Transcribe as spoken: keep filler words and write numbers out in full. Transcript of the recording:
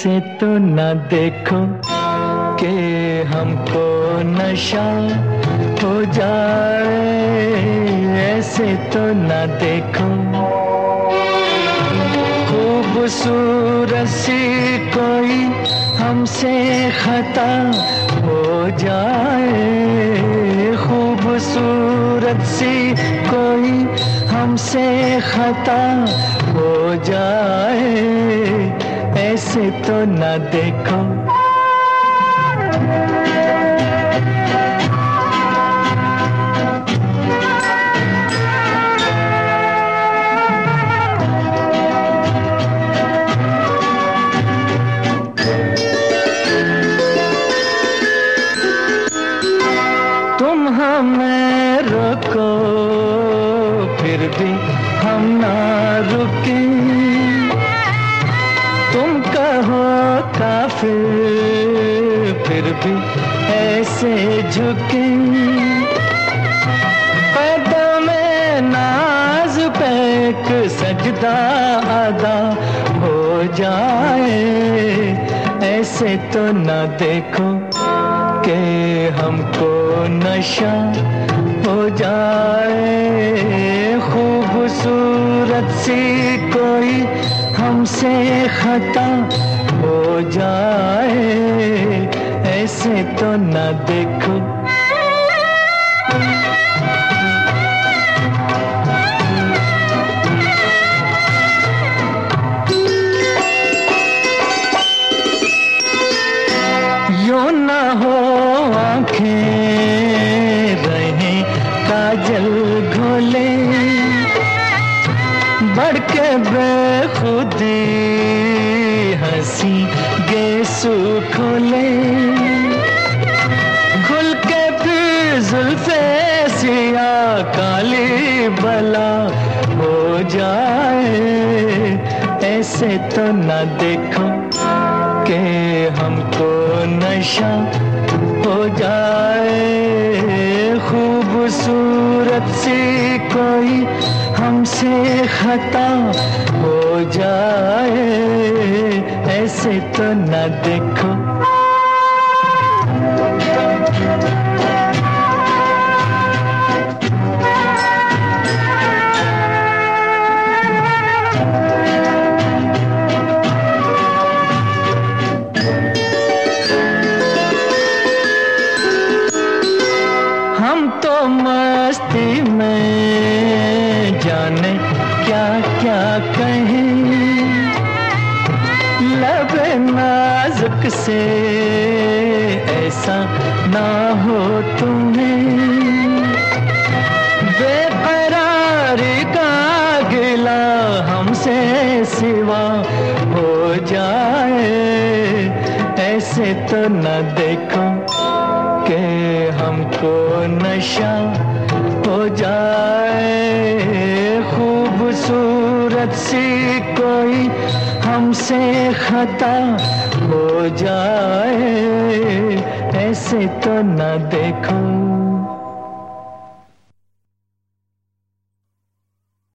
ऐसे तो न देखो कि हमको नशा हो जाए, ऐसे तो न देखो। खूबसूरत सी कोई हमसे खता हो जाए, खूबसूरत सी कोई हमसे खता हो जाए, ऐसे तो न देखो। तुम हमें रोको फिर भी हम ना रुके, तुम कहो काफिर फिर भी ऐसे झुके। कदम-ए नाज पे एक सजदा अदा हो जाए, ऐसे तो न देखो कि हमको नशा हो जाए। खूबसूरत सी कोई हमसे खता हो जाए, ऐसे तो न देखो। यूं न हो आँखें रहें काजल घोले, बढ़ के बेखुदी हंसी गेसू खोले। खुल के फिर जुल्फे सिया काली बला हो जाए, ऐसे तो न देखो कि हमको नशा हो जाए। खूबसूरत सी कोई हमसे खता हो जाए, ऐसे तो न देखो। हम तो मस्ती में जाने क्या क्या कहें, लब नाजुक से ऐसा ना हो तुम्हें। बेकरारी का गिला हमसे सिवा हो जाए, ऐसे तो न देखो कि हमको नशा हो जाए। खूबसूरत सी कोई हमसे खता हो जाए, ऐसे तो न देखो।